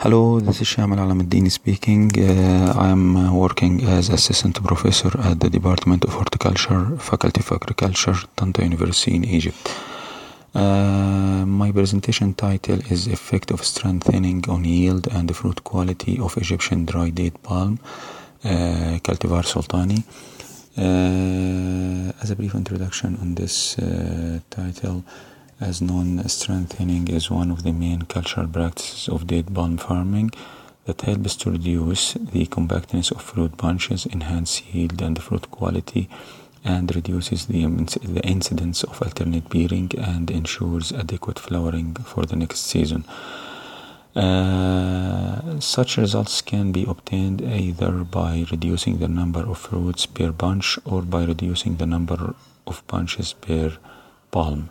Hello, this is Shamal Alamuddin speaking. I am working as assistant professor at the Department of Horticulture, Faculty of Agriculture, Tanta University in Egypt. My presentation title is Effect of Strengthening on Yield and Fruit Quality of Egyptian Dry Date Palm, Cultivar Sultani. As a brief introduction on this title, as known, strengthening is one of the main cultural practices of date palm farming that helps to reduce the compactness of fruit bunches, enhance yield and fruit quality, and reduces the incidence of alternate bearing and ensures adequate flowering for the next season. Such results can be obtained either by reducing the number of fruits per bunch or by reducing the number of bunches per palm.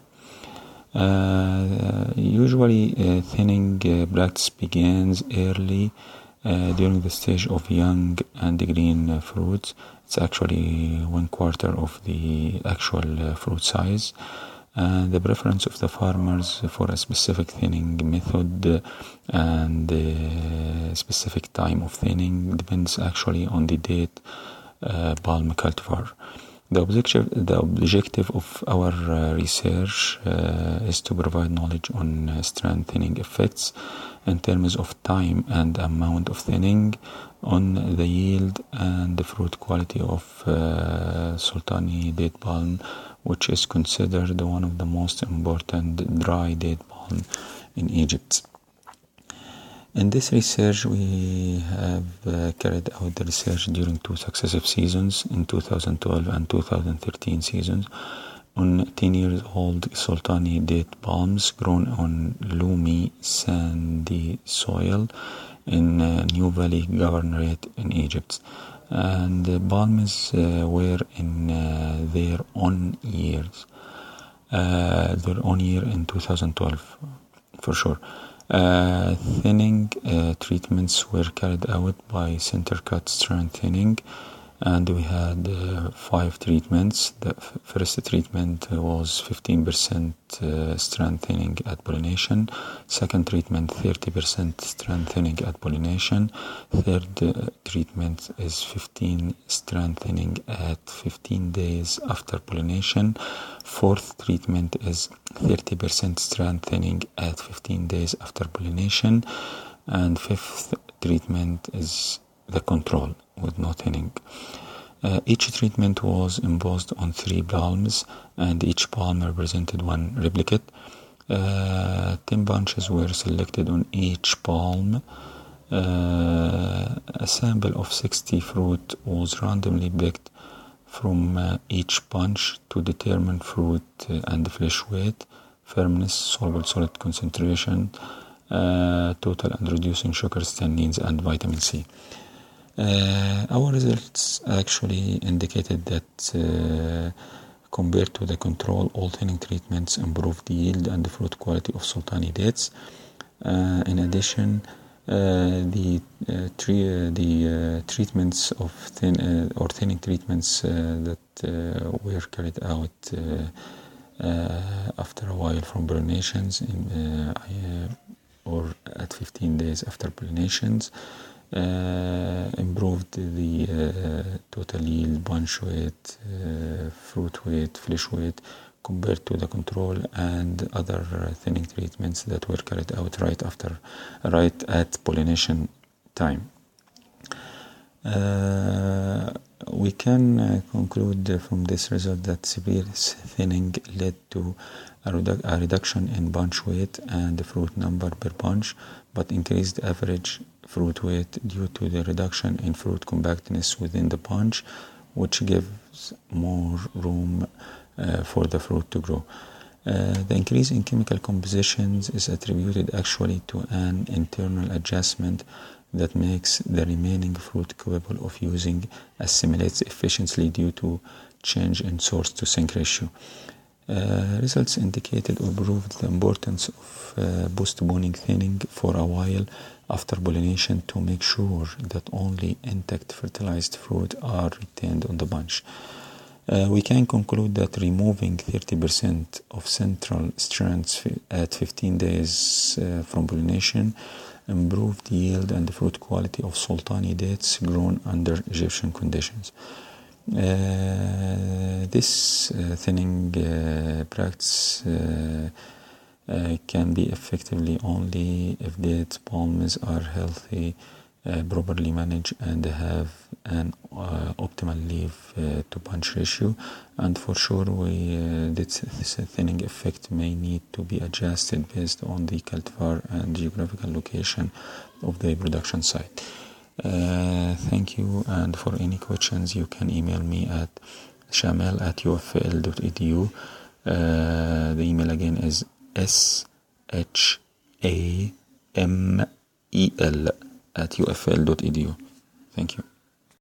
Usually thinning practice begins early during the stage of young and green fruits. It's actually 1/4 of the actual fruit size. The preference of the farmers for a specific thinning method and the specific time of thinning depends actually on the date palm cultivar. The objective of our research is to provide knowledge on strengthening effects in terms of time and amount of thinning on the yield and the fruit quality of Sultani date palm, which is considered one of the most important dry date palm in Egypt. In this research, we have carried out the research during 2 successive seasons, in 2012 and 2013 seasons, on 10-year-old Sultani date palms grown on loamy, sandy soil in New Valley Governorate in Egypt. And the palms were in their own year in 2012, for sure. Thinning treatments were carried out by center cut strand thinning, and we had 5 treatments. The first treatment was 15% strand thinning at pollination. Second treatment, 30% strand thinning at pollination. Third treatment is 15 strand thinning at 15 days after pollination. Fourth treatment is 30% strand thinning at 15 days after pollination. And fifth treatment is the control with no thinning. Each treatment was imposed on 3 palms, and each palm represented 1 replicate. 10 bunches were selected on each palm. A sample of 60 fruit was randomly picked from each bunch to determine fruit and flesh weight, firmness, soluble solid concentration, total and reducing sugars, tannins, and vitamin C. Our results actually indicated that compared to the control, all thinning treatments improved the yield and the fruit quality of Sultani dates. In addition, the treatments of thinning treatments that were carried out after a while from pollinations or at 15 days after pollinations improved the total yield, bunch weight, fruit weight, flesh weight compared to the control and other thinning treatments that were carried out right at pollination time. We can conclude from this result that severe thinning led to a reduction in bunch weight and fruit number per bunch, but increased average fruit weight due to the reduction in fruit compactness within the bunch, which gives more room for the fruit to grow. The increase in chemical compositions is attributed actually to an internal adjustment that makes the remaining fruit capable of using assimilates efficiently due to change in source to sink ratio. Results indicated or proved the importance of postponing thinning for a while after pollination to make sure that only intact fertilized fruit are retained on the bunch. We can conclude that removing 30% of central strands at 15 days from pollination improved yield and fruit quality of Sultani dates grown under Egyptian conditions. This thinning practice can be effectively only if date palms are healthy, properly managed, and have an optimal leaf to bunch ratio. And for sure, this thinning effect may need to be adjusted based on the cultivar and geographical location of the production site. Thank you, and for any questions you can email me at shamel@ufl.edu. The email again is shamel@ufl.edu. Thank you.